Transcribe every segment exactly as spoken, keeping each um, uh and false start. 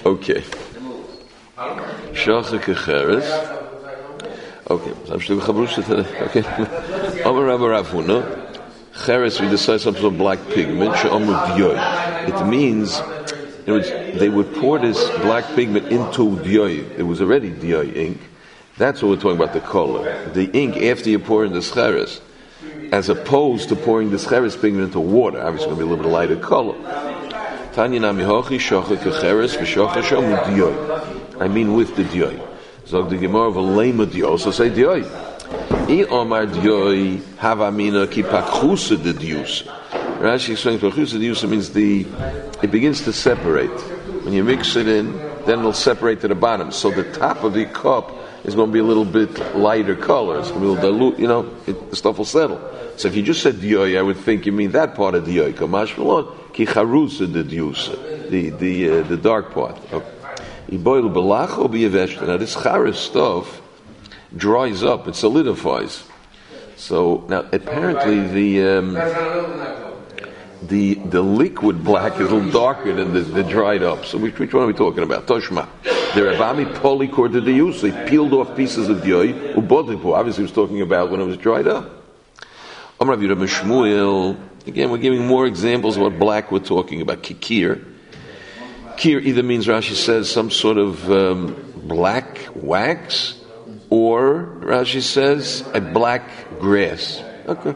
Okay. Shocha kecheres. Okay. So I'm still chabrush today. Okay. Amar Rabbi Rav Huna. Cheres, we decide some sort of black pigment. She'amru diyoi. It means, in other words, they would pour this black pigment into diyoi. There was already diyoi ink. That's what we're talking about, the color. The ink after you pour in the cheres, as opposed to pouring the cheres pigment into water. Obviously, it's going to be a little bit lighter color. Tanya nami hochi shocha kecheres v'shocha she'amru diyoi. I mean with the diyoi. Zog the Gemara of a lema diyoi. Also say diyoi. I omar diyoi havamina ki pakchusa de diyusa. Rashi explains pakchusa de diyusa means the it begins to separate. When you mix it in, then it'll separate to the bottom. So the top of the cup is going to be a little bit lighter color. It's going to be a little dilute. You know, it, the stuff will settle. So if you just said diyoi, I would think you mean that part of diyoi. Kamash v'lon ki charusa de diyusa, the the uh, the dark part. Okay. Now this charis stuff dries up, it solidifies. So now apparently the um, the the liquid black is a little darker than the, the dried up. So which, which one are we talking about? Toshma. The Ravami polycord to the use. They peeled off pieces of diyoi. Ubodipu. Obviously, he was talking about when it was dried up. Amar Rav Yehuda ben Shmuel. Again, we're giving more examples of what black we're talking about. Kikir. Kir either means, Rashi says, some sort of um, black wax, or Rashi says a black grass. Okay.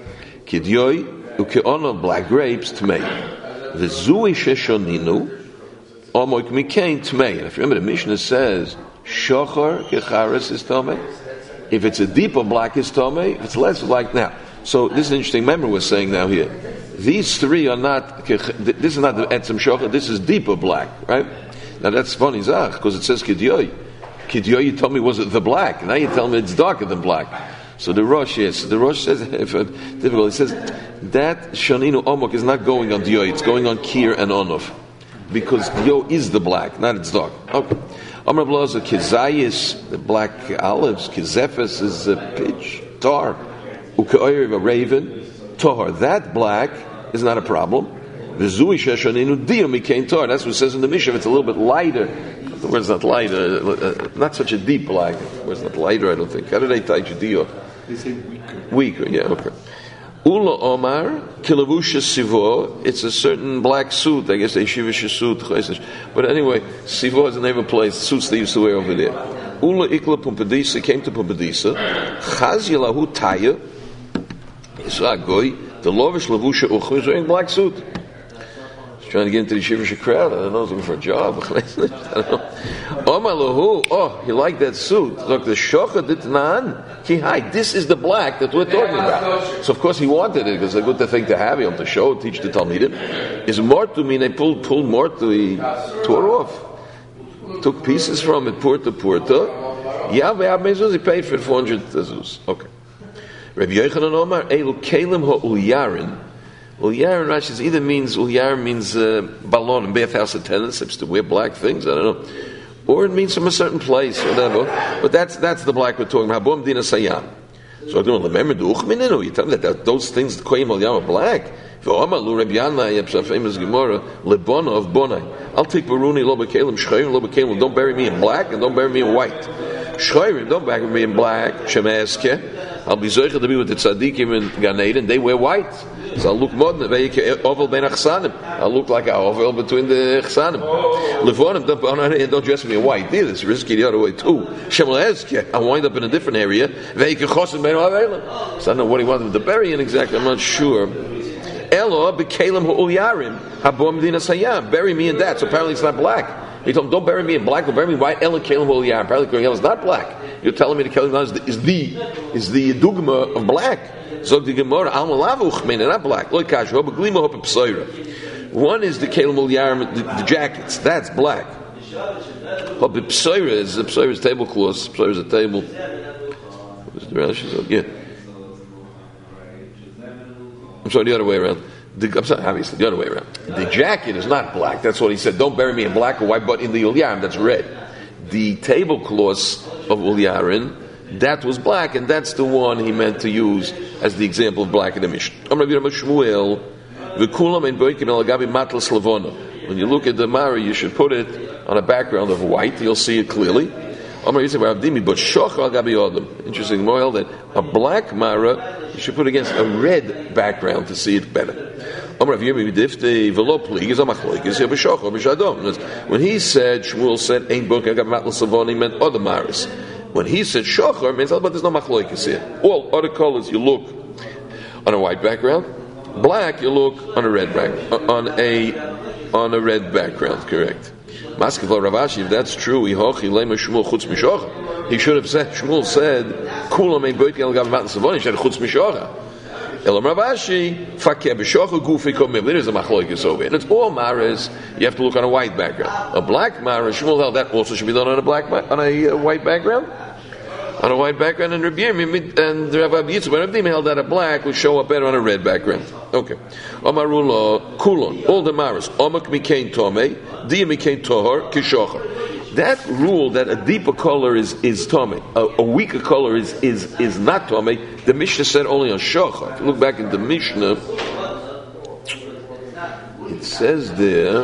Kidyoi ukeono black grapes tmei. V'zui sheshoninu omoik mikein tmei. If you remember, the Mishnah says shochar kecharis is tomei. If it's a deeper black is tomei. If it's less black now. So this is an interesting memory we're saying now here. These three are not. This is not the etzem shochar. This is deeper black, right? Now that's funny, zach, because it says kidyoi. Kidyoi, you told me was it the black? Now you tell me it's darker than black. So the Rosh, yes, the Rosh says, if uh, difficult, he says that Shaninu Omok is not going on Diyoi, it's going on Kir and Onov, because Diyoi is the black, not its dark. Okay. Amar Blaza Kizayis, the black olives, Kizephes is a pitch, tar, Ukaoyer a raven, tar. That black is not a problem. V'zui Sheshaninu Diyom Mikain tar. That's what it says in the Mishnah. It's a little bit lighter. The word's not lighter, uh, not such a deep black. The word's not lighter, I don't think. How do they tie Judeo? They say weaker. Weaker, yeah, okay. Ula Omar, Kilavusha Sivo, it's a certain black suit, I guess they Shivisha suit. But anyway, Sivo is the name of a place, suits they used to wear over there. Ula Ikla Pumpadisa came to Pumpadisa, Chaz Yelahu Taya, Isagoy, the Lovish Lavusha Uchu is wearing a black suit. Trying to get into the Shivish crowd. I don't know, looking for a job. I don't know. Oh, oh, you like that suit? Look, the Shocha Ditnan, Ki Hai. This is the black that we're talking about. So, of course, he wanted it because it's a good thing to have him to show, teach the Talmidim. Is more to mean they pulled, pulled more to, he tore off. Took pieces from it, Purta, Purta. Yeah, he paid for four hundred tazus. Okay. Rabbi Yochanan Omar, Eilu Kalim Ha'ulyarin. Ulyar and Rashi either means Ulyar means uh, balon and bathhouse attendants, supposed to wear black things, I don't know, or it means from a certain place, whatever. But that's that's the black we're talking about. Habom dina sayam. So I don't remember the uchmininu. You tell me that those things the koyim Ulyar are black. V'omalu Rabbi Yanai, a famous Gemara, lebona of bonai. I'll take baruni lo b'kelim shchayim lo b'kelim. Don't bury me in black and don't bury me in white. Shchayim, don't bury me in black. Shemeske. I'll be zoicha to be with the tzaddikim in Gan Eden. They wear white. So I'll look modern. Oval ben achsanim. I'll look like an oval between the achsanim. Levonim, don't, don't dress me in white. Either. It's risky the other way too. Shemelezke. I'll wind up in a different area. So I don't know what he wanted to bury in exactly. I'm not sure. Elo b'kelim ha'ulyarim habom dina sayam. Bury me in that. So apparently it's not black. He told him, don't bury me in black, but bury me in white. Elo kelim ha'ulyarim. Apparently kelim is not black. You're telling me the kelim is the is the, is the dugma of black. Zog the Gemara al malavu uchmin not black. Look, kash ho beglima ho b'psoira. One is the kelim ha'ulyarim, the, the jackets. That's black. Ho b'psoira is the psoira is tablecloths. Psoira is a table. Yeah. I'm sorry, the other way around. The, I'm sorry, obviously, the other way around. The jacket is not black. That's what he said. Don't bury me in black or white, but in the Ulyarim, that's red. The tablecloths of Ulyarim, that was black, and that's the one he meant to use as the example of black in the Mishnah. When you look at the Mara, you should put it on a background of white. You'll see it clearly. Interesting, Moel, that a black Mara you should put against a red background to see it better. When he said, Shmuel said, Ein Boker Matl Savoni meant other Maras. When he said Shochar, means but there's no machloikis here. All other colors you look on a white background, black you look on a red back on a on a red background. Correct. Maskevol Ravashi, if that's true, he should have said, Shmuel said, Kulam Ein Boker Matl Savoni, he said Chutz Mishocha. Elam Ravashi, Fakeh B'Shocha Gufi Komim. There is a machloikis over it. And it's all maras. You have to look on a white background. A black mara, Shmuel held that also should be done on a black on a uh, white background. On a white background, and Rabbi Yirmiyah and Rabbi Yitzchak, but Rabbi held that a black would show up better on a red background. Okay. Amarula Kulon, all the maras. Omak Mikain Tomei, Dia Mikain Tohar, Kishochar. That rule that a deeper color is is tomei, a, a weaker color is is is not tomei. The Mishnah said only on shochar. If you look back at the Mishnah, it says there,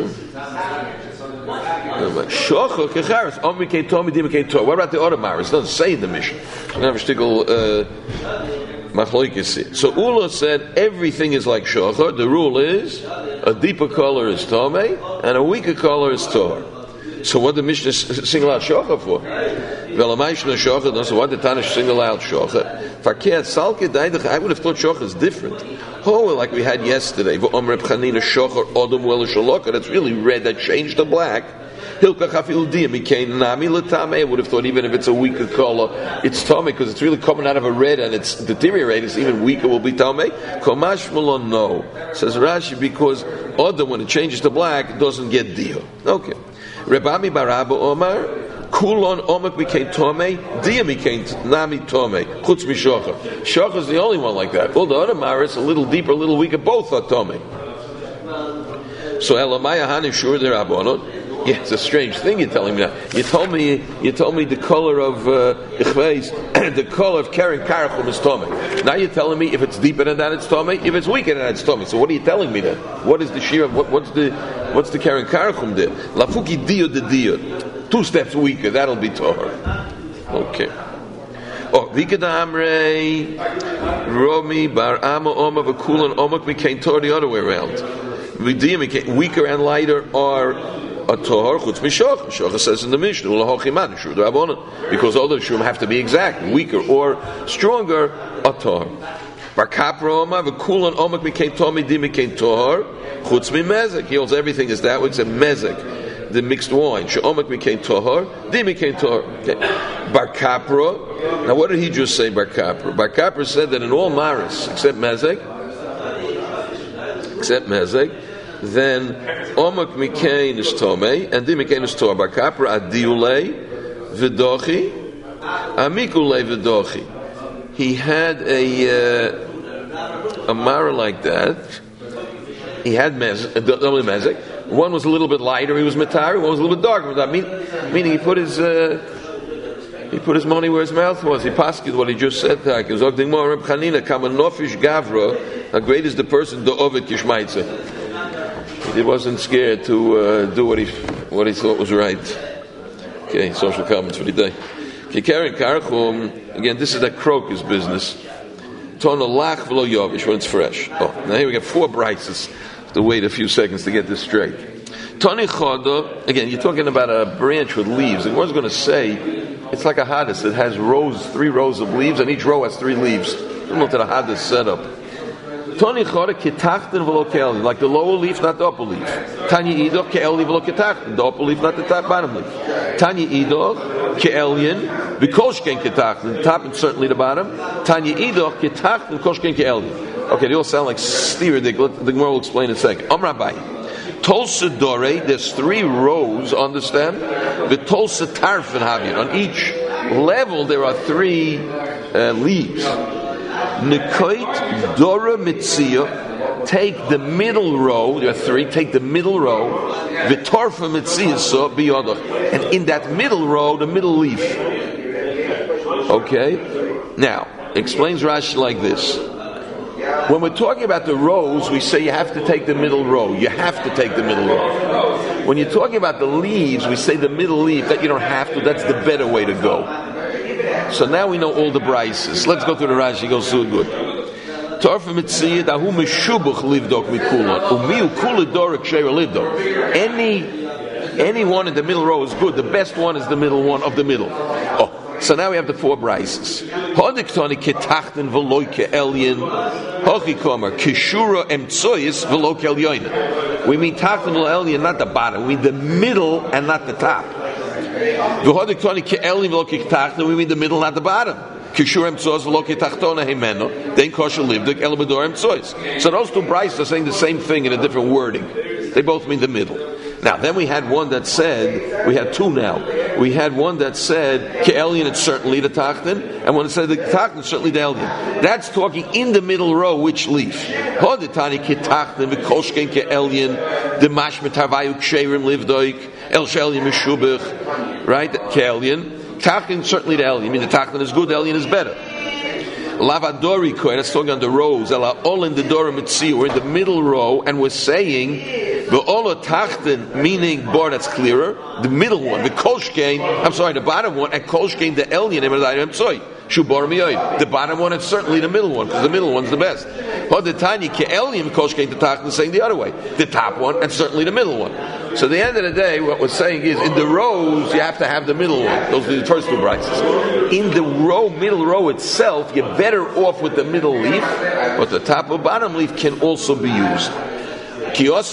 shochar kecharis omikei tomei dimikei tor. What about the other maris? It doesn't say in the Mishnah. We have a shtickle machloikis. So Ula said everything is like shochar. The rule is a deeper color is tomei and a weaker color is tor. So what did the Mishnah single out Shocha for? So what did Tanish single out Shocha? I would have thought Shocha is different. Oh, like we had yesterday. That's really red, that changed to black. I would have thought even if it's a weaker color, it's Tomei, because it's really coming out of a red and it's deteriorating, it's even weaker will be Tomei. No. Says Rashi, because Odom, when it changes to black, it doesn't get Dio. Okay. Rebami Baraba Omar, Kulon Omak became Tomei, Dia became Nami Tomei, Chutz Mishocha. Shocha is the only one like that. All the other Maris, a little deeper, a little weaker, both are Tomei. So Elamaya Hani Shur the Rabbanot. Yeah, it's a strange thing you're telling me now. You told me, you told me the color of uh, the color of Karen Karachum is Tomei. Now you're telling me if it's deeper than that it's Tomei, if it's weaker than that it's Tomei. So what are you telling me then? What is the shear? What, what's the what's the Karen Karachum there? Lafuki dio de dio, two steps weaker. That'll be Torah. Okay. Oh, Vikada Amrei Romi Bar Ama Oma Vakulan Omak became Torah the other way around. Weaker and lighter are a Torah chutz mishocha. Shocha says in the Mishnah, because all the shum have to be exact, weaker or stronger, a Torah. Bar Kapra Omar v'kulan omak became Tomi di became Torah chutz mi mezek. He holds everything is that way except mezek, the mixed wine. She'omak became Torah, di became Torah. Bar Kapra. Now what did he just say? Bar Kapra. Bar Kapra said that in all maris except mezek, except mezek. Then Omak Mikain is Tomei, and Di Mikain is Torah. Bar Kapra Adiulei V'dochi, Amikulei V'dochi. He had a uh, a mara like that. He had mezek, only mezek. One was a little bit lighter. He was matari. One was a little bit darker. I mean, meaning he put his uh, he put his money where his mouth was. He pasked what he just said. Like, he was Ogding Mo Reb Chanina Kamanofish Gavra. How great is the person? The Ovid Kishmaitze. He wasn't scared to uh, do what he what he thought was right. Okay, social comments for the day. Okay, Karen Karachum, again, this is that crocus business. Tona lach v'lo yovish, when it's fresh. Oh, now here we got four brises. To wait a few seconds to get this straight. Toni choda, again, you're talking about a branch with leaves. And one's going to say, it's like a hadis. It has rows, three rows of leaves, and each row has three leaves. Similar to the hadis setup. Toni choda kitachten v'lo ke'elin, like the lower leaf, not the upper leaf. Tanya idoch ke'eli v'lo kitachten, the upper leaf, not the top bottom leaf. Tanya idoch ke'elin v'koshken kitachten, the top and certainly the bottom. Tanya idoch kitachten koshken ke'elin. Okay, they all sound like steer. The Gemara will explain in a second. Amrabai, Tolsa Dore. There's three rows on the stem. The Tolsa Tarfin Havir. On each level, there are three uh, leaves. Nekoit Dora Mitzia. Take the middle row. There are three. Take the middle row. The Tarfa Mitzia so biyodach. And in that middle row, the middle leaf. Okay. Now explains Rashi like this. When we're talking about the rows, we say you have to take the middle row. You have to take the middle row. When you're talking about the leaves, we say the middle leaf, that you don't have to, that's the better way to go. So now we know all the brises. Let's go to the Rashi, goes so good. Any any one in the middle row is good. The best one is the middle one of the middle. Oh, so now we have the four brises. We mean tachton elyon, not the bottom. We mean the middle and not the top. We mean the middle, not the bottom. So those two brises are saying the same thing in a different wording. They both mean the middle. Now, then we had one that said, we had two now. We had one that said, Ke'elyon, it's certainly the Tachton, and one that said, the Tachton is certainly the Elyon. That's talking in the middle row, which leaf? Hodetani Ke'tachton, V'kolshken Ke'elyon, the Mashmet Havayu Ksherim Livdoik, El Shelyon Meshubach, right? Ke'elyon. Tachton is certainly the Elyon. I mean, the Tachton is good, the Elyon is better. Lavadori Kohen, that's talking on the rows. All in the Dora Mitzi, we're in the middle row, and we're saying the Ola Tachten, meaning bar that's clearer, the middle one, the Kolshkein, I'm sorry, the bottom one, and Kolshkein, the Elyon, I'm sorry, Shubar Miyoid. The bottom one is certainly the middle one, because the middle one's the best. Hodetani Ke'elyon, Kolshkein, the Tachten, saying the other way. The top one, and certainly the middle one. So at the end of the day, what we're saying is, in the rows, you have to have the middle one. Those are the first two brises. In the row, middle row itself, you're better off with the middle leaf, but the top or bottom leaf can also be used. We're all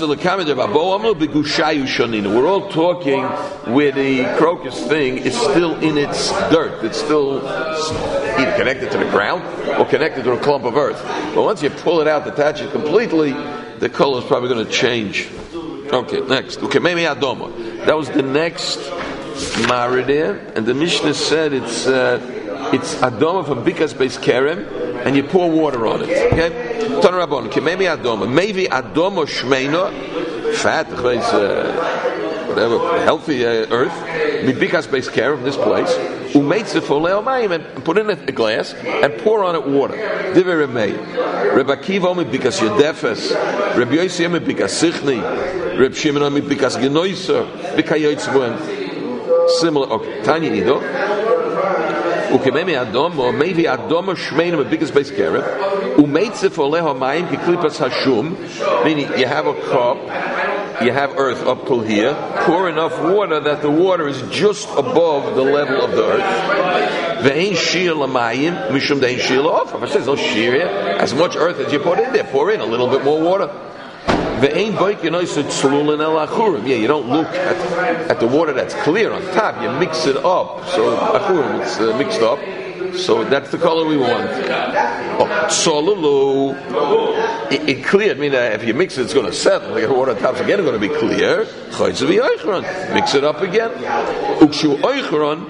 talking where the crocus thing is still in its dirt. It's still either connected to the ground or connected to a clump of earth. But once you pull it out, detach it completely, the color is probably going to change. Okay, next. Okay, maybe Adoma. That was the next Maridah, and the Mishnah said it's uh, it's Adoma from Bikas Beis Kerem, and you pour water on it. Okay? Tanarabon. Okay, maybe Adoma. Maybe Adoma Shmeina, fat, uh, whatever, healthy uh, earth. Bikas Beis Kerem, this place. Umeitze foleo mayim, and put in a glass and pour on it water. Divrei Remei. Reb Akiva omi bikas yedefes. Reb Yosi omi bikas sichni. Reb Shimon omi bikas genoiser. Bikayoytz boem. Similar. Okay. Tanya Ido. Okay, maybe Adom, or maybe Adom or Shmein of a biggest base carrot. Umeitze foleo mayim kiklipas hashum. Meaning you have a cup. You have earth up till here. Pour enough water that the water is just above the level of the earth. Ve'ein shir l'mayim mishum de'ein shir l'of. If I says no shir here, as much earth as you put in there, pour in a little bit more water. Ve'ein boikenoiset tzlulin el achurim. Yeah, you don't look at, at the water that's clear on top. You mix it up. So achurim, it's uh, mixed up. So that's the color we want. Oh, solulu. It, it cleared. I mean, uh, if you mix it, it's going to settle. The water on top's again going to be clear. Mix it up again. Ukshu oichron.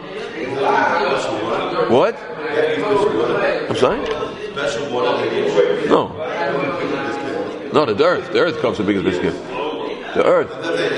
What? I'm sorry? No. No, the earth. The earth comes the biggest biscuit. The earth.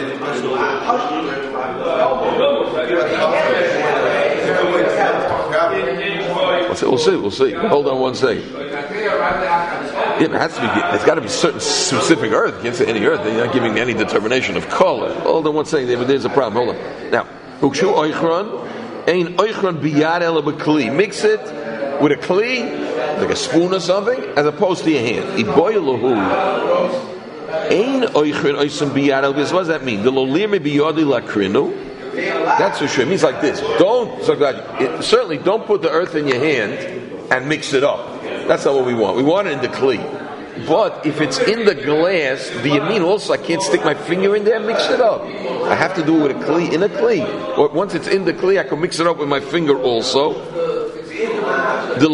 We'll see, we'll see. Hold on one second. Yeah, it has to be. It's got to be certain specific earth. You can't say any earth. They're not giving any determination of color. Hold on one second. There's a problem. Hold on. Now, ukshu oichron, ein oichron biyad ela b'kli. Mix it with a kli, like a spoon or something, as opposed to your hand. Iboilahu. Ein oichron oisem biyad ela. What does that mean? The lolir me biyadi lakrinu. That's for sure. It means like this. Don't, so God, it, certainly don't put the earth in your hand and mix it up. That's not what we want. We want it in the kli. But if it's in the glass, do you mean also I can't stick my finger in there and mix it up? I have to do it with a kli, in a kli. Or once it's in the kli, I can mix it up with my finger also. That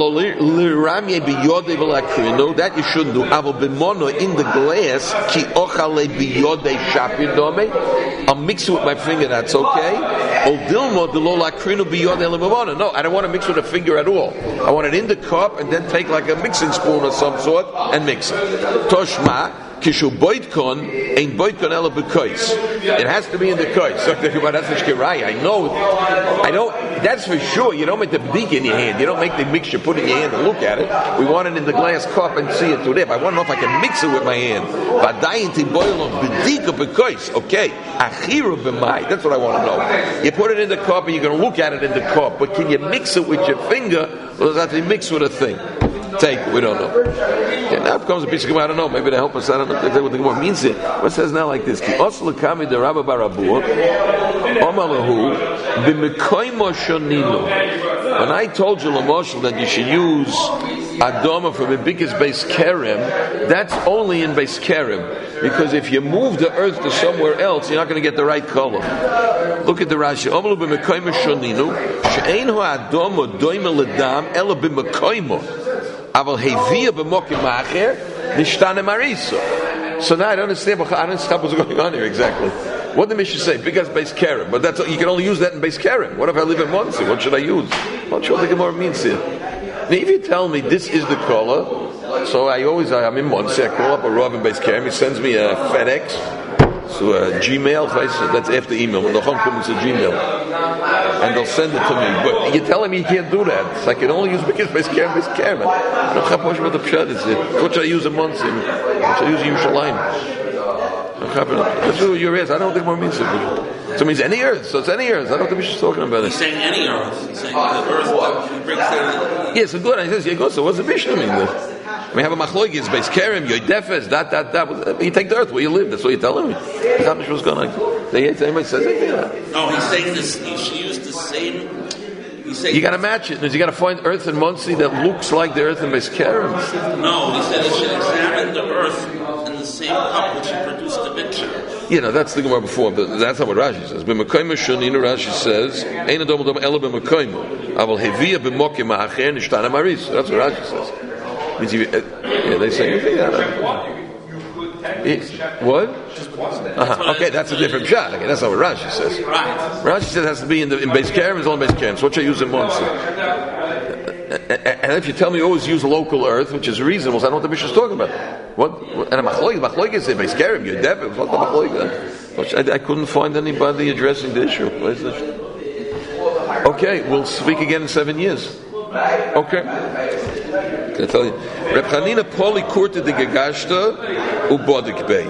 you shouldn't do. Avo b'mono in the glass, ki ochale biyode shapir dome. I'll mix it with my finger. That's okay. O dilmo delo lakrinu biyode lemavono. No, I don't want to mix with a finger at all. I want it in the cup and then take like a mixing spoon of some sort and mix it. Toshma Kishu boitkon ain't boitkon ela b'kois. It has to be in the kois. So that's the shkirai. I know. I know. That's for sure. You don't make the b'dika in your hand. You don't make the mixture, put it in your hand and look at it. We want it in the glass cup and see it through there. If I want to know if I can mix it with my hand. V'adayin ti boil on b'dika b'kois. Okay. Achiru b'mai. That's what I want to know. You put it in the cup and you're going to look at it in the cup. But can you mix it with your finger, or does it have to be mixed with a thing? Take, we don't know. Okay, now it becomes a piece of Gemara. I don't know. Maybe to help us. I don't know exactly what the Gemara means here. What says now like this? Ki osla kami de Rabba Barabu Omalahu b'mekoymo shoninu. When I told you Lamoshel that you should use Adoma for the biggest base Kerem, that's only in base Kerem. Because if you move the earth to somewhere else, you're not going to get the right color. Look at the Rashi. Omalu b'mekoymo shoninu she'ein ho Adoma doime ledam ela b'mekoymo. Aval hevia b'mokim ma'acher nishtane marisa. So now I don't understand. I don't understand what's going on here exactly. What did the Mishnah say? Because base Kerem, but that's you can only use that in base Kerem. What if I live in Muncie? What should I use? I'm not sure what the Gemara means here. Now, if you tell me this is the color, so I always I'm in Muncie. I call up a Rav in base Kerem. He sends me a FedEx, so a Gmail. That's after email. When the home comes to Gmail, and they'll send it to me. But you're telling me you can't do that. So I can only use because base Kerem, base Kerem. I don't have much about the pshat. What should I use in Muncie? What should I use in Yerushalayim? That's what you're asking. I don't think more means it. So it means any earth. So it's any earth. I don't think we should be talking about it. He's saying any earth. He's saying the earth that brings down. Yeah, so good. I says, yeah, good. So what's the Mishnah mean then? We have a machlokes base Kerem, Yoidefes, that, that, that. You take the earth where you live. That's what you're telling me. That's how Mishnah was going on. Anybody says anything? No, he's saying this. You should use the same. You got to match it. You got to find earth in Muncie that looks like the earth in base Kerem. No, he said you should examine the earth in the same cup which you produced the mixture. You know, that's the Gemara before. But that's not what Rashi says. B'mekayim shoninu, Rashi says, "Ein adom adom ela b'mekayim, aval hevia b'mokim ma'acher nishtana maris." That's what Rashi says. Means you, uh, yeah, they say. Yeah, what? Uh-huh. Okay, that's a different shot. Okay, that's not what Rashi says. Right. Rashi says it has to be in the in base Kerem. It's all in base Kerem. So what should I use in Muncie? And if you tell me you always use local earth, which is reasonable, so I don't know what the Mishnah is talking about. What? And a machloik, machloik is in base Kerem. You're deaf. What the machloik? I, I couldn't find anybody addressing the issue. Okay, we'll speak again in seven years. Okay. Can I tell you? Reb Chanina Poli Kurta de Gegashta Ubodik Bey.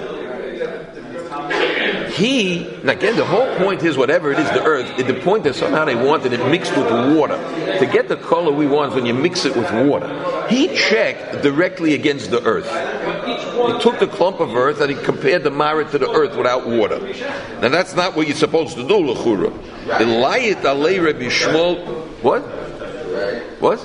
He, and again, the whole point is whatever it is, the earth, the point is somehow they wanted it mixed with water. To get the color we want when you mix it with water. He checked directly against the earth. He took the clump of earth and he compared the marit to the earth without water. Now that's not what you're supposed to do, L'chura. Elayit alei Rabbi Shmuel. What? What?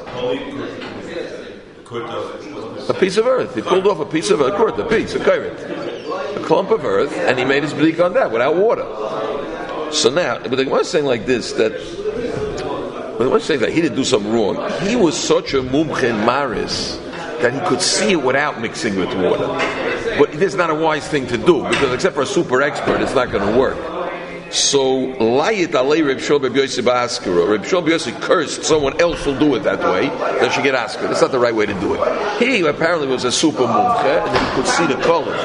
A piece of earth. He pulled off a piece of earth, a piece, a kairit. A clump of earth, and he made his bleak on that without water. So now, but the Gemara is saying like this, that but the Gemara is saying that he didn't do something wrong. He was such a mumche in maris that he could see it without mixing with water. But it is not a wise thing to do, because except for a super expert, it's not going to work. So, Layit alei Reb Shol Reb Yossi ba'askara. Reb Shol Yossi cursed someone else will do it that way. That should get asked. That's not the right way to do it. He apparently was a super mumche, and then he could see the colors.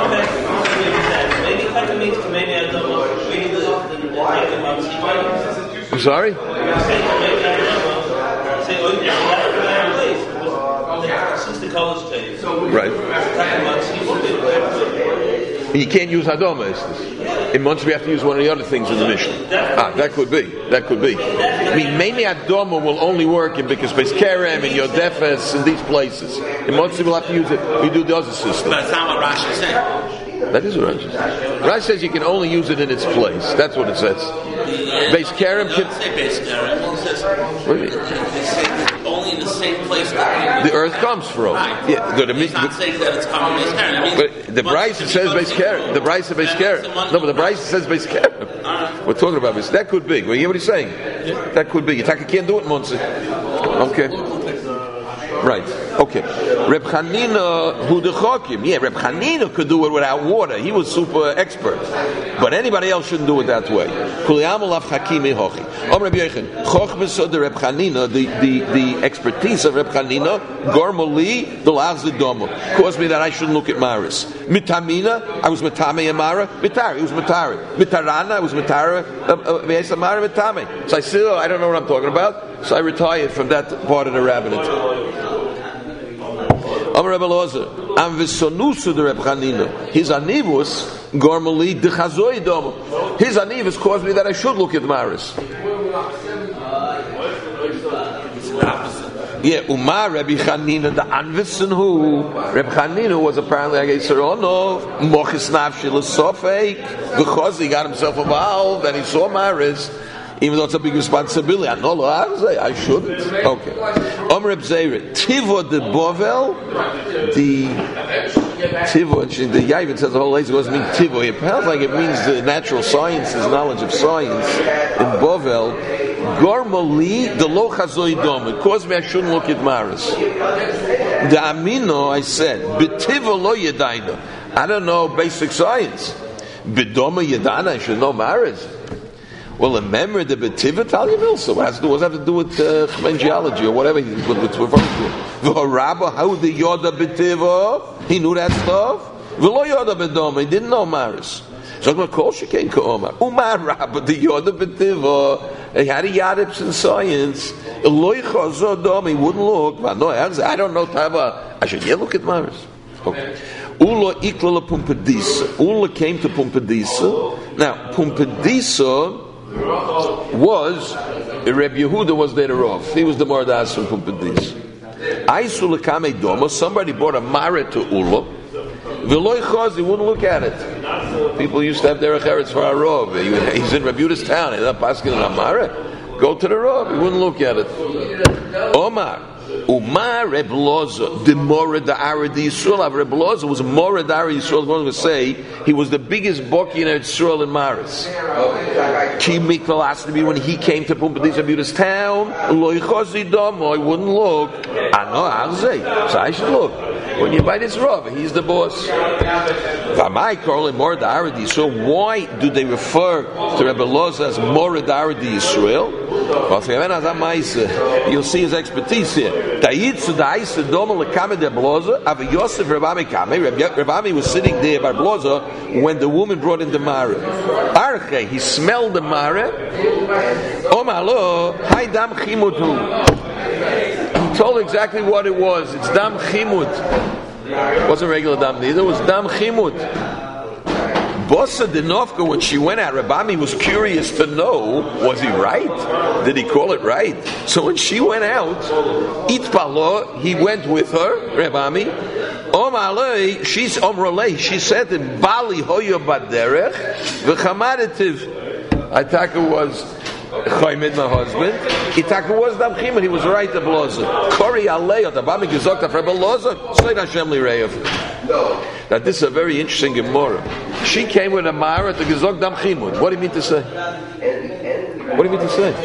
I'm sorry? Since the colors change. Right. You can't use Hadoma. In months we have to use one of the other things in the Mishnah. Ah, that could be. That could be. I mean, mainly Hadoma will only work in because Beis Kerem and Yodefes and these places. In months we'll have to use it. We do the other system. But that's not what Rashi is saying. That is what Rashi says. Rashi says you can only use it in its place. That's what it says. Beis Kerem can. Say Beis Kerem. It says. What do you mean? They say only in the same place that the earth comes from. Right. Yeah. The, the, He's not saying that it's coming Beis Kerem. But the Bryce says Beis Kerem. The Bryce says Beis Kerem. No, but the Bryce says Beis Kerem. We're talking about this. That could be. Well, you hear what he's saying? Yeah. That could be. You can't do it, Monsi. Okay. Right. Okay. Reb Chanina, who the chokim? Yeah, Reb Chanina could do it without water. He was super expert. But anybody else shouldn't do it that way. The Reb Chanina, the, the, the expertise of Reb Chanina, Gormoli, the Lazidoma, caused me that I shouldn't look at Maris. Mitamina, I was Mitame Amara, Mitari, he was Mitari. Mitarana, I was Mitara, Amara, Mitame. So I said, oh, I don't know what I'm talking about. So I retired from that part of the rabbinate. Amar Rebbe Lozer, Am Visonusu the Reb Chanina. His anivus, Gormali, de Chazoi Dom. His anivus caused me that I should look at Maris. Yeah, Umar Rebbe Chanina, the Anvison who Reb Chanina was apparently like Yisrono, Mochis Nafshi L'Sofeik, because he got himself involved and he saw Maris. Even though it's a big responsibility, I know I shouldn't. Okay. Omer Reb Zeira, Tivo de Bovel, the Tivo, the Yavin says the whole lazy doesn't mean Tivo. It sounds like it means the natural sciences, knowledge of science. In Bovel, Gormali, the Lo Chazoi Dom. It caused me I shouldn't look at Maris. The Amino, I said, Betivo Lo Yedaina. I don't know basic science. Bidoma Yedana, I should know Maris. Well, remember the Betiva Talia Milsa. What has to do? What does it have to do with uh, geology or whatever he's referring to? The Rabba, how the Yoda Betiva? He knew that stuff. V'lo Yoda Bedoma. He didn't know Maris. So I'm going to call Shekain Ka'omar. Umar Rabba, the Yoda Betiva. He had a Yadips in science. Eloi Chazor Dom. He wouldn't look. I don't know Tava. I should yeah look at Maris. Okay. Ula Ikla Pumbedisa. Ula came to Pumbedisa. Now Pumbedisa was Reb Yehuda was there off. He was the Mordas from Pumbedis. Aisul Kame Doma. Somebody bought a mare to Ula. Veloy Chaz, he wouldn't look at it. People used to have their eretz for a rov. He's in Reb Yehuda's town. He's not paskin a mare. Go to the rov. He wouldn't look at it. Omar. Umar Reb Loza, the Mored Ara the Yisrael. Reb Loza was Mored Ara Yisrael. I'm going to say he was the biggest Boki in Yisrael in Maris. Ki Mikval asked me when he came to Pumbedis Abuda's town. Loi Chazi Domo, I wouldn't look. I know I'll say, so I should look. When you buy this Rav, he's the boss. V'amai Karli Mored Ara the Yisrael. Why do they refer to Reb Loza as Mored Ara the Yisrael? You'll see his expertise here. Rebami was sitting there by Bloza when the woman brought in the mare. Arche, he smelled the mare. Omalo, hi dam chimutu. He told exactly what it was. It's dam chimut. It wasn't regular dam neither. It was dam chimut. Bossa Dinovka, when she went out, Rebami was curious to know, was he right? Did he call it right? So when she went out, Itpalo, he went with her, Rebami. Omalei, she's Omrolei, she said in Bali Hoyo Baderech, V'chamadetiv, Itaka was Chaimid, my husband. Itaka was Dam Chimon, he was right, the Bloza. Kori Alei, the Bami Gezokta for Bloza, Sleit Hashem Lireyev. Now this is a very interesting Gemara. She came with a Mara to Gezok Dam Chimud. What do you mean to say? What do you mean to say?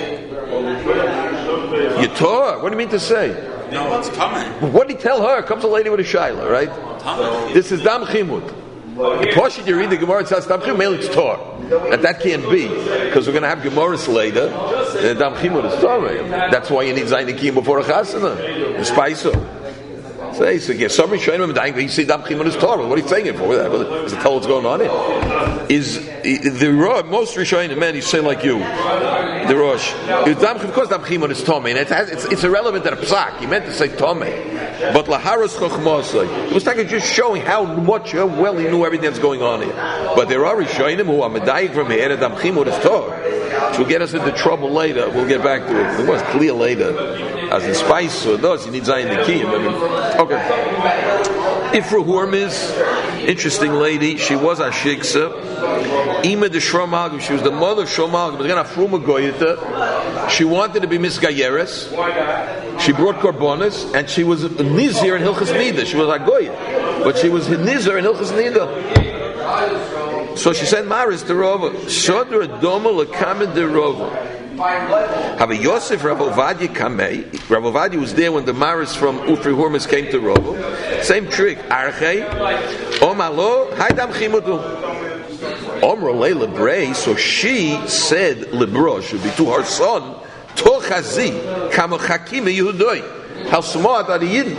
You tore. What do you mean to say? No, it's coming. What did he tell her? Comes a lady with a shaila, right? Coming. This is Dam Chimud. The portion you read the Gemara, it says Dam Chimud, mainly it's Tor. And that can't be, because we're going to have Gemaras later. And Dam Chimud is Torah. That's why you need Zainikim before a Chasana. A Spaiso. Say, so yeah, some Rishonim dying. He said Dam Chimon is Torah. What are you saying it for? Does it tell what's going on here? Is the most Rishonim men? You say like you, the Rosh. Is Dam of course Dam Chimon is Tomei, and it has, it's, it's irrelevant to the Psak. He meant to say Tomei, but Laharos Chochmosai. It was like just showing how much, how well he knew everything that's going on here. But there are Rishonim who are medayik from here. Dam Chimon is Torah, which will get us into trouble later. We'll get back to it. It was clear later. As in spice, so it does. You need Zayin Nikim. I mean, okay. Ifra Hormiz, interesting lady. She was a shiksa. Ima de Shromalgim. She was the mother of Shromalgim. She wanted to be Miss Gayeres. She brought korbanos, and she was a nizir in Hilchas Nida. She was a goy, but she was a nizir in Hilchas Nida. So she sent Maris to Rova. Shodra Doma Lakamed de Rova. Have a Yosef Rav Ovadia Kamei. Rav Ovadia was there when the Maris from Ufri Hormus came to Robo. Same trick. Archei Omalo Haidam Chimutu. Omro Le Lebrei. So she said Lebro should be to her son Tochazi Kamochakim Yehudoi. How smart are the Yidden?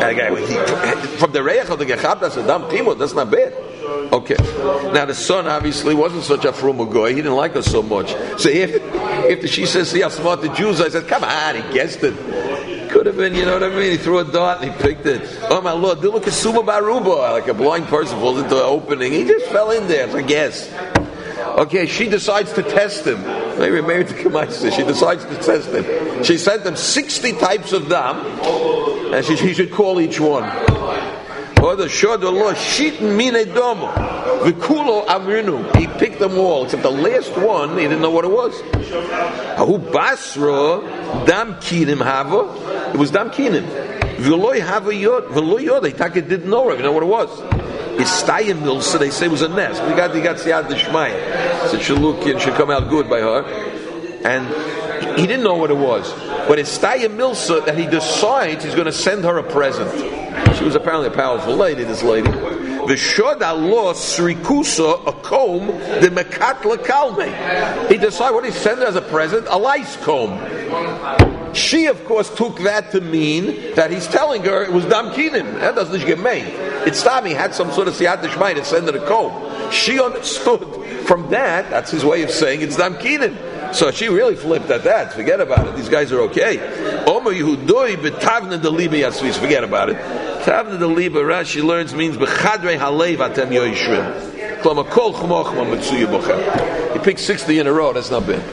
From the Reich of the Gechab, that's a dumb Timot. That's not bad. Okay. Now the son obviously wasn't such a frum guy. He didn't like her so much. So if if she says, "See how smart the Jews are," I said, "Come on, he guessed it." Could have been, you know what I mean? He threw a dart and he picked it. Oh my Lord, look at Suma Baruba, like a blind person falls into an opening. He just fell in there. It's a guess. Okay, she decides to test him. Maybe married to Kamaisa. She decides to test him. She sent him sixty types of dam, and she, she should call each one. Or the shod Allah shitn mine domo v'kulo amrinu. He picked them all except the last one. He didn't know what it was. Ahu basra dam kinim hava. It was dam kinim. V'loy hava yod v'loy yod. They thought it didn't know. He didn't know what it was. Istayim milsa. They say it was a nest. We got we got siyad d'shmaya. So it should look and should come out good by her. And he didn't know what it was. But Istayim milsa that he decides he's going to send her a present. She was apparently a powerful lady, this lady. V'shod Allah srikusa a comb the mekat lekalme. He decided what he sent her as a present, a lice comb. She, of course, took that to mean that he's telling her it was dam kinim. That doesn't get made. It's time he had some sort of siyat d'shmai to send her a comb. She understood from that. That's his way of saying it's dam kinim. So she really flipped at that. Forget about it. These guys are okay. Omer Yehudoi betavna deliba yasvis. Forget about it. Tavna deliba, Rashi learns means bechadrei halev atem yoishrim. Klama kol chmochma mitzuya bochem. He picked sixty in a row. That's not bad.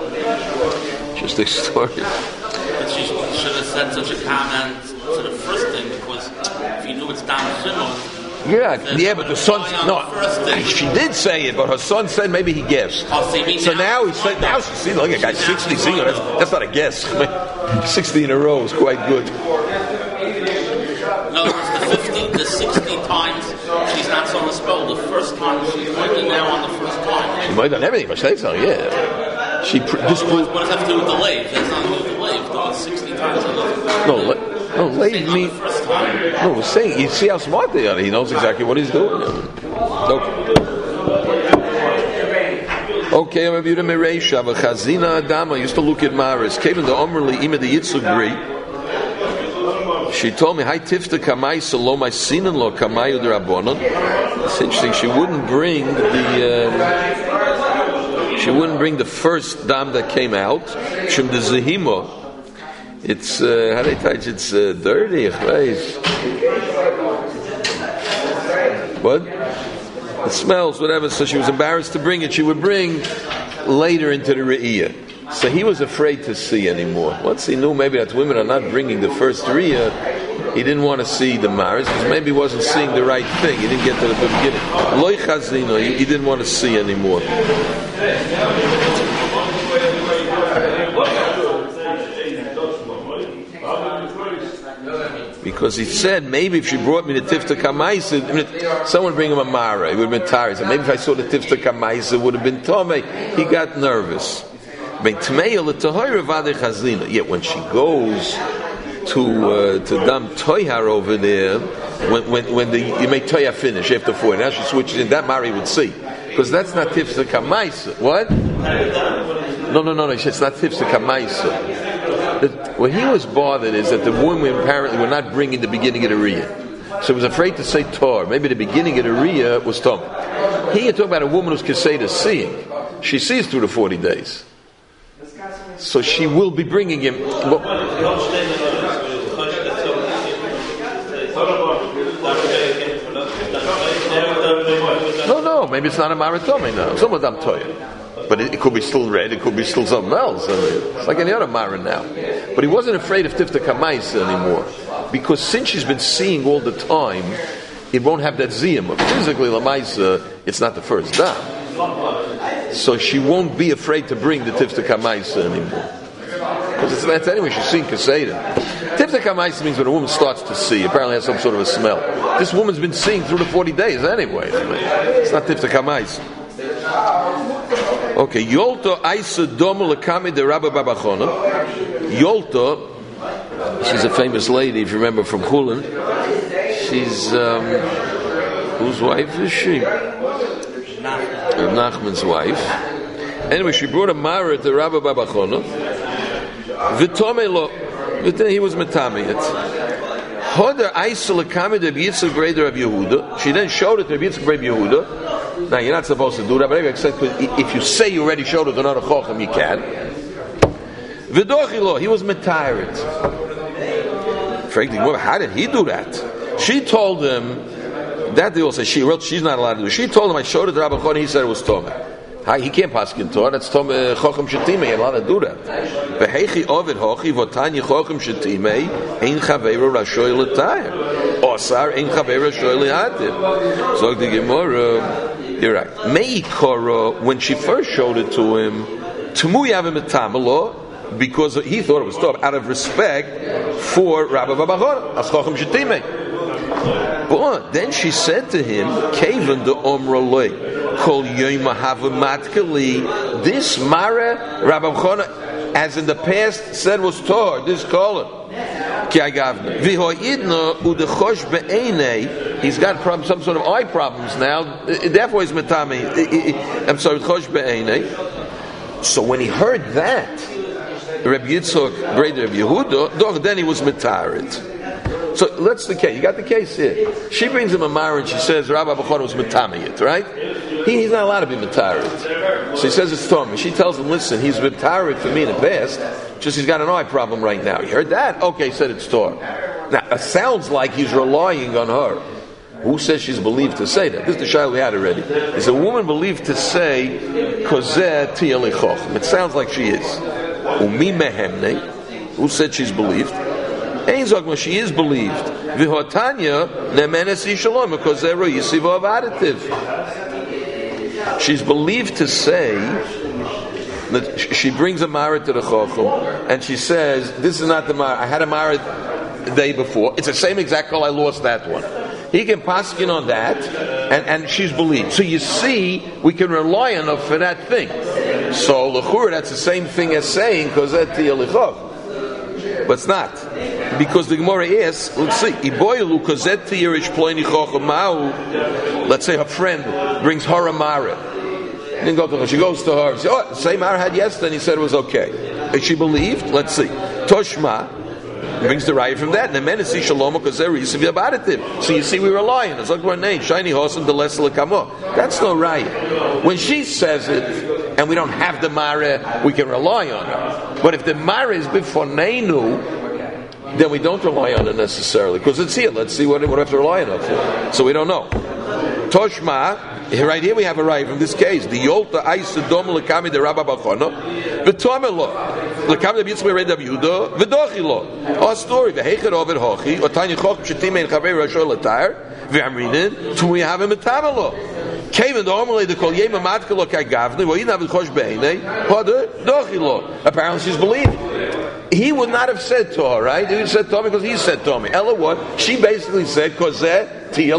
Just a story. But she should have said such a comment to the first thing because if you knew it's dam chimot. Yeah, yeah, but the son no. She did say it, but her son said maybe he guessed. Oh, so, so now he said, now she's seen like a guy sixty. See, that's, that's not a guess. Sixty in a row is quite good. No, it's the fifty, the sixty times she's not so misspelled. The first time she pointed now on the first time. She might have done everything, but she so yeah. She pr- disproved. What does that have to do with the lave? That's not to do with the lave. Though sixty times. No. Le- No, late me. No, we're saying you see how smart they are. He knows exactly what he's doing. Okay. Okay, I'm a beautiful Mereisha. But Chazina Adama used to look at Maris. Came in the Omrli Ima the Yitzugri. She told me, "Hi Tifta Kamai Salo my Sinan Lo Kamai Udrabonon." It's interesting. She wouldn't bring the. Um, she wouldn't bring the first dam that came out. Shem the Zehimo. It's uh, how do they touch? It's uh, dirty, right? What? It smells, whatever. So she was embarrassed to bring it. She would bring later into the Re'iyah. So he was afraid to see anymore. Once he knew maybe that women are not bringing the first Re'iyah, he didn't want to see the Maris because maybe he wasn't seeing the right thing. He didn't get to the beginning. Loi Chazino, he, he didn't want to see anymore. Because he said maybe if she brought me the Tifta Kamaisa, someone would bring him a Mara. It would have been tired. So maybe if I saw the Tifta Kamaisa, it would have been Tomei. He got nervous. Yet when she goes to uh, to Dam Toyhar over there, when when, when the, you make Toyhar finish after four, now she switches in, that Mari would see. Because that's not Tifta Kamaisa. What? No, no, no, no. It's not Tifta Kamaisa. What he was bothered is that the women apparently were not bringing the beginning of the Riyah. So he was afraid to say Tor. Maybe the beginning of the Riyah was Tom. Here you're talking about a woman who's Keseda seeing. She sees through the forty days. So she will be bringing him. Well, no, no, maybe it's not a Maratome now. Some of them Toya. But it, it could be still red, it could be still something else. I mean, it's like any other Mara now. But he wasn't afraid of Tifta Kamaisa anymore. Because since she's been seeing all the time, it won't have that ziyam. Physically, Lamaisa, it's not the first dam. So she won't be afraid to bring the Tifta Kamaisa anymore. Because it's, that's anyway, she's seeing Kaseda. Tifta Kamaisa means when a woman starts to see, apparently has some sort of a smell. This woman's been seeing through the forty days anyway. I mean, it's not Tifta Kamaisa. Okay, Yolta Aisa Domu Lekami de Rabba Babachona. Yolta, she's a famous lady, if you remember, from Chulin. She's, um, whose wife is she? Nachman's wife. Anyway, she brought a Mara to Rabba Babachona. V'tomei he was metamiyat. Hoder Aisa Lekami de Yitzchak Breder of Yehuda. She then showed it to Yitzchak Breder Yehuda. Now, you're not supposed to do that, but anyway, except if you say you already showed it to another Chochem, you can. V'dochilo, he was metired. How did he do that? She told him, that they will say, she wrote, she's not allowed to do it. She told him, I showed it to Rabbi Choni, he said it was Tomeh. He can't pass in Torah, that's Tomeh Chochem Shetimei, you're allowed to do that. V'hechi ovid hochi, v'tanya Chochem Shetimei, ein chaveiro rashoy l'tayim. Osar, ein chaveiro rashoy l'hatim. So the Gemara, you're right. Meikara, when she first showed it to him, Tumu Yavim Etamalo, because he thought it was Torah, out of respect for Rabbi Babachon, as Chochem Shetimei. But then she said to him, Kavan de Omra Loi, Kol Yoima Hava Matkali, this Mara, Rabbi Babachon, as in the past said was Torah, this Kolan. He's got problem, some sort of eye problems now. Therefore, he's metami. I'm sorry, chosh be'enei. So when he heard that, Reb Yitzchak Breder of Yehuda, then he was metarit. So that's the case. You got the case here. She brings him a mara and she says Rabbi Bachon was metamiyit, right? He, he's not allowed to be metarit. So he says it's Tommy. She tells him, listen, he's metarit for me in the past. Just he's got an eye problem right now. You heard that? Okay, he said it's Torah. Now, it sounds like he's relying on her. Who says she's believed to say that? This is the shayla we had already. Is a woman believed to say Kozeh Tia Lichoch? It sounds like she is. Umi Mehemne. Who said she's believed? Ein Zogma, she is believed. V'hotanya Nemenes Yishalom Kozeh Ro Yisivo Avadativ. She's believed to say that she brings a Mara to the Chochem and she says, this is not the Mara. I had a Mara the day before. It's the same exact call. I lost that one. He can paskin on that, and, and she's believed. So you see, we can rely on her for that thing. So l'chur, that's the same thing as saying kozet tiyalichov, but it's not, because the Gemara is. Let's see, iboylu kozet tiyarish ploini chochem ma'u. Let's say her friend brings her a mara. Didn't go to her. She goes to her. She, oh, the same mara had yesterday. And he said it was okay. Is she believed? Let's see. Toshma. Brings the raya from that, and the men see shalom because they're easy about it. So you see, we rely on it. It's like our name, shiny horse and the less lekamo. That's no raya. When she says it, and we don't have the mara, we can rely on her. But if the mara is before neinu, then we don't rely on it necessarily because it's here. Let's see what what we have to rely on it for. So we don't know. Toshma. Right here we have a raya from this case. The Yolta Aisa Dom Lekami de Rabba Bachono, V'tomelo Lekami de Yitzchak Red Yehuda, V'dochilo. Our story. V'heicher Ovid Hochi, Otanya Choch Shetimei Chavei Rashol Latar, V'amrinin Tumi Havim Etamelo. Came in the Omelay the Kol Yema Matkalo Kagavni, V'yin Havim Chosh Beinei, Hoder Dochilo. Apparently she's believed. He would not have said to her, right? He said to me because he said to me. Ella what? She basically said Kozeh.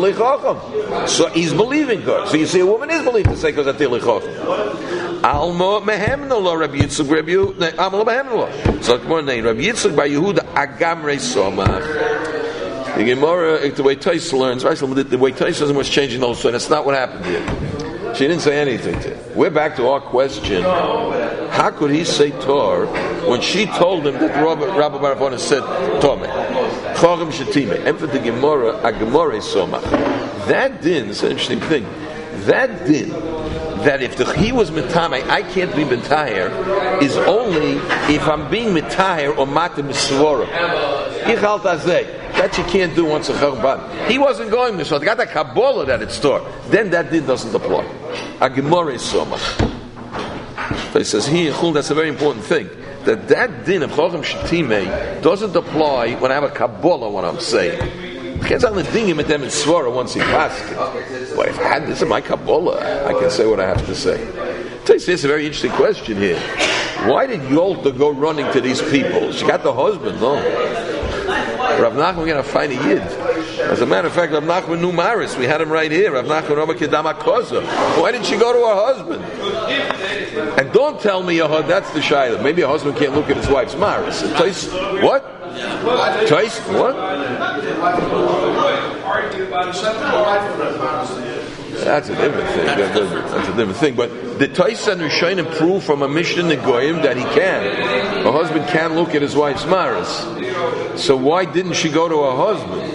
So he's believing her. So you see, a woman is believed to say because of Tilichov. Alma mehemno lo Rabbi Yitzchak Rabbi Alma mehemno. So it's more name Rabbi Yitzchak by Yehuda Agamrei Somach. The Gemara, the way Tais learns, right? So the way Tais was changing also, and it's not what happened here. She didn't say anything to him. We're back to our question. How could he say Tor when she told him that Rabbi Baravona said Tomeh? Chochem Shetimei. And for the Gemara, a Gemara Somach. That din, it's an interesting thing. That din, that if the, he was Metame, I can't be Metayer, is only if I'm being Metayer or Matim Misvora. Ichal Tazeh. That you can't do once a Chorban. He wasn't going to, so I got a Kabbalah that it's Tor. Then that din doesn't apply. A Gemara Somach. So he says here, that's a very important thing. That that din of Chochem Shetimei doesn't apply when I have a Kabbalah, what I'm saying. I can't tell the dingim at them in Svara once he passed it. But if I had this in my Kabbalah, I can say what I have to say. This is a very interesting question here. Why did Yolta go running to these people? She got the husband, no? Rav Nachman, we're going to find a Yid. As a matter of fact, Rav Nachman knew Maris. We had him right here. Rav Nachman Rabba Kedama Koza. Why did she go to her husband? And don't tell me a husband, that's the shayla. Maybe a husband can't look at his wife's maris. Tais, what? Tais, what? That's a different thing. That's a different thing. But the Tais and Rishonim prove from a Mishnah Negoyim that he can. A husband can look at his wife's maris. So why didn't she go to her husband?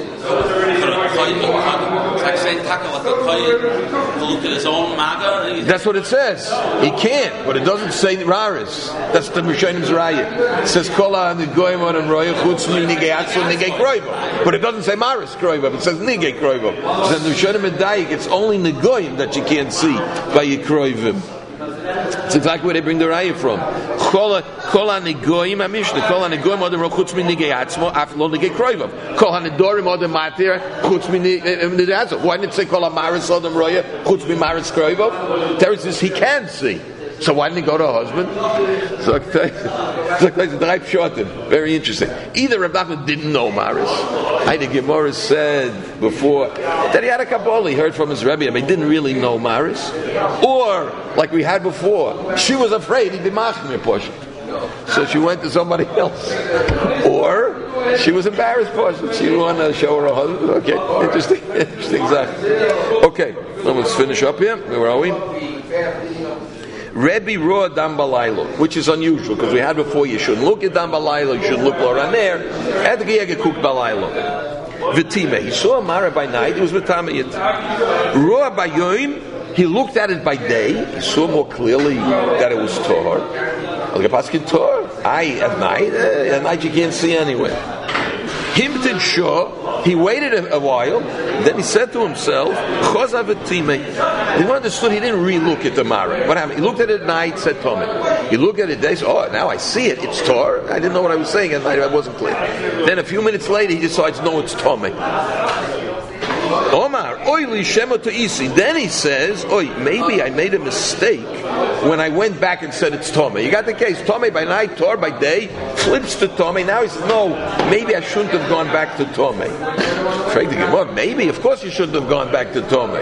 That's what it says. He can't, but it doesn't say Raris. That's the Rishonim Raya. It says Kola and the Goyim on Roya Chutz Nigei Atzu Nigei Kroiva, but it doesn't say Maris Kroiva. It says Nigei Kroiva. So the Rishonim Medayik, it's only Negoyim that you can't see by your Kroivim. It's exactly where they bring the raya from. Kol hanegoyim hamishna. Kol hanegoyim odem chutz min nigei atzmo af lo nigei kroivav. Kol hanedorim odem matir chutz min nigei atzmo. Why didn't it say kol hamaris odem roya chutz min maris kroivav? There is this he can see. So why didn't he go to her husband? So I tell you, the very interesting. Either Reb Nachman didn't know Maris. I think Gemara said before that he had a Kabbalah. He heard from his Rebbe, but he didn't really know Maris. Or, like we had before, she was afraid he'd be machmir portion. So she went to somebody else. Or she was embarrassed portion. She didn't want to show her her husband. Okay, interesting, interesting. Exactly. Okay, let's finish up here. Where are we? Rebbe Roa Dam Balaylo, which is unusual because we had before you shouldn't look at Dam Balaylo, you should look Loraner. Edgiyege Kuk Balaylo. Vitime. He saw a Mara by night, it was Vitamayit. Roa by Yoim, he looked at it by day, he saw more clearly that it was Tor. Al-Gapaskin Tor, I at night, uh, at night you can't see anyway. Himtin Shah, he waited a, a while, then he said to himself, Chozav Vitime. He understood he didn't re-look at the Mara. What happened? He looked at it at night, said Tomei. He looked at it day, said, oh, now I see it, it's Tor. I didn't know what I was saying at night, I wasn't clear. Then a few minutes later, he decides, no, it's Tomei. Omar, oili shema to isi. Then he says, oi, maybe I made a mistake when I went back and said it's Tomei. You got the case, Tomei by night, Tor by day, flips to Tomei. Now he says, no, maybe I shouldn't have gone back to Tomei. Maybe, of course you shouldn't have gone back to Tomei.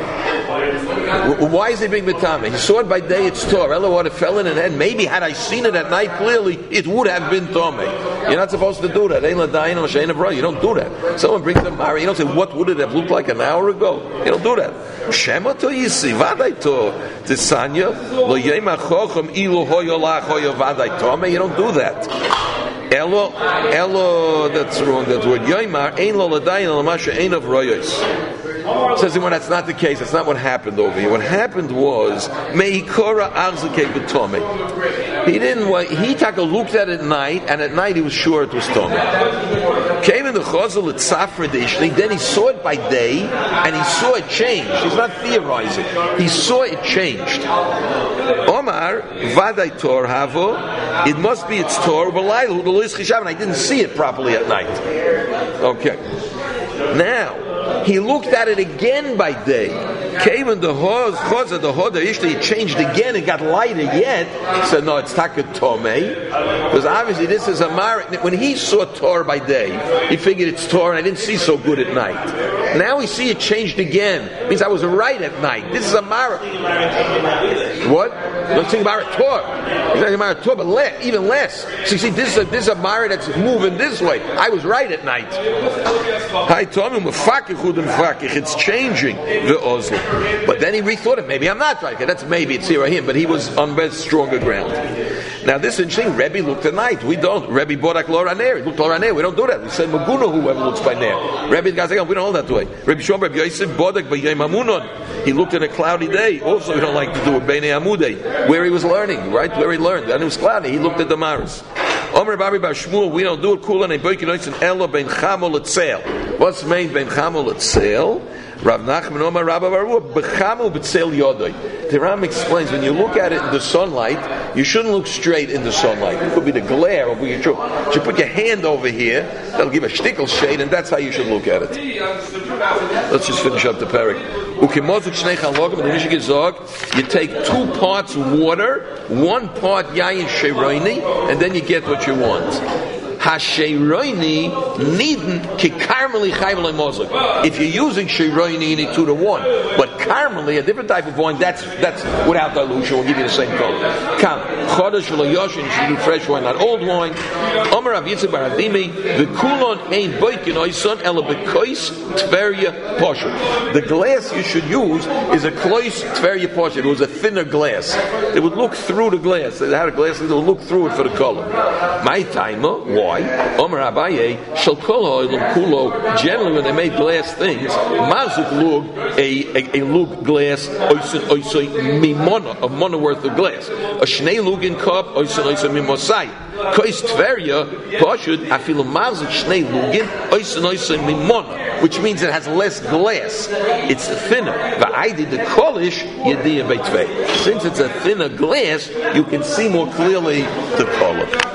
Why is he being Mitame? He saw it by day, it's Tor. Ella, what it fell in and head. Maybe had I seen it at night clearly, it would have been Tomei. You're not supposed to do that. You don't do that. Someone brings a Mari, you don't say, what would it have looked like an hour ago? You don't do that. Shema to Yisi, vaday to Tisanya, lo yema chochem ilu hoyo lach hoyo vaday tome. You don't do that. Elo, elo, that's wrong, that word. Yoimar, ein lo ladayin lo masha ein of royos. Says when that's not the case, that's not what happened over here. What happened was, meikora arzake b'tome. He didn't, he taka looked at it at night, and at night he was sure it was tome. Came in the chazal at Safra Dishni, then he saw it by day, and he saw it change. He's not theorizing. He saw it changed. Omar, vaday tor havo, it must be its tor, and I didn't see it properly at night. Okay. Now, he looked at it again by day. Came in the chazal, the hoda ishli, it changed again, it got lighter yet. He said, no, it's taka tomei. Because obviously this is a mar. When he saw Tor by day, he figured it's Tor, and I didn't see so good at night. Now we see it changed again. It means I was right at night. This is a mar. What? Don't think about Tor. He's talking about Tor, but less, even less. So you see, this is a, this is a mar that's moving this way. I was right at night. It's changing the Oslo. But then he rethought it. Maybe I'm not right. Okay, that's maybe it's here or him. But he was on best stronger ground. Now this is interesting. Rebbe looked at night. We don't. Rebbe borak loraner. He looked loraner. We don't do that. We said maguna whoever looks by ner. Rebbe guys like we don't hold that way. Rebbe Shom Rebbe Yosef bodak b'yom amunon. He looked at a cloudy day. Also, we don't like to do it b'nei amudei, where he was learning, right? Where he learned, and it was cloudy. He looked at the Maris. Omer Babi Bar Shmuel, we don't do it. Kulan and boikin oitzin elo ben chamol etzel. What's made ben chamol etzel? Rav Nachman Omar Rabba Baruch Bechamu B'Tzel Yodoi. The Ram explains when you look at it in the sunlight, you shouldn't look straight in the sunlight. It could be the glare over your throat. You should put your hand over here. That'll give a shtickle shade, and that's how you should look at it. Let's just finish up the parak. You take two parts water, one part yayin sheroini, and then you get what you want. Hasheroini nidin kikarmeli chayv'le mozog. If you're using sheroini, you need two to one. But karmeli, a different type of wine, that's that's without dilution. We'll give you the same color. Kam chodesh v'lo yoshin. You should do fresh wine, not old wine. Omer Rav Yitzchak bar Avimi, the kulon ain't boikin oison ela bekois tveria posher. The glass you should use is a klois tveria posher. It was a thinner glass. They would look through the glass. They had a glass. They would look through it for the color. My timer, why? Omer Abaye shall kol ha'olam kulo. Generally, when they made glass things, mazuk lug a a, a lug glass oison oison mimona, a mona worth of glass. A shnei lugin cup oison oison mimosai. Kois tveria poshud afilu mazuk shnei lugin oison oison mimona, which means it has less glass. It's thinner. Va'aydi the kolish yediyah beitvei. Since it's a thinner glass, you can see more clearly the color.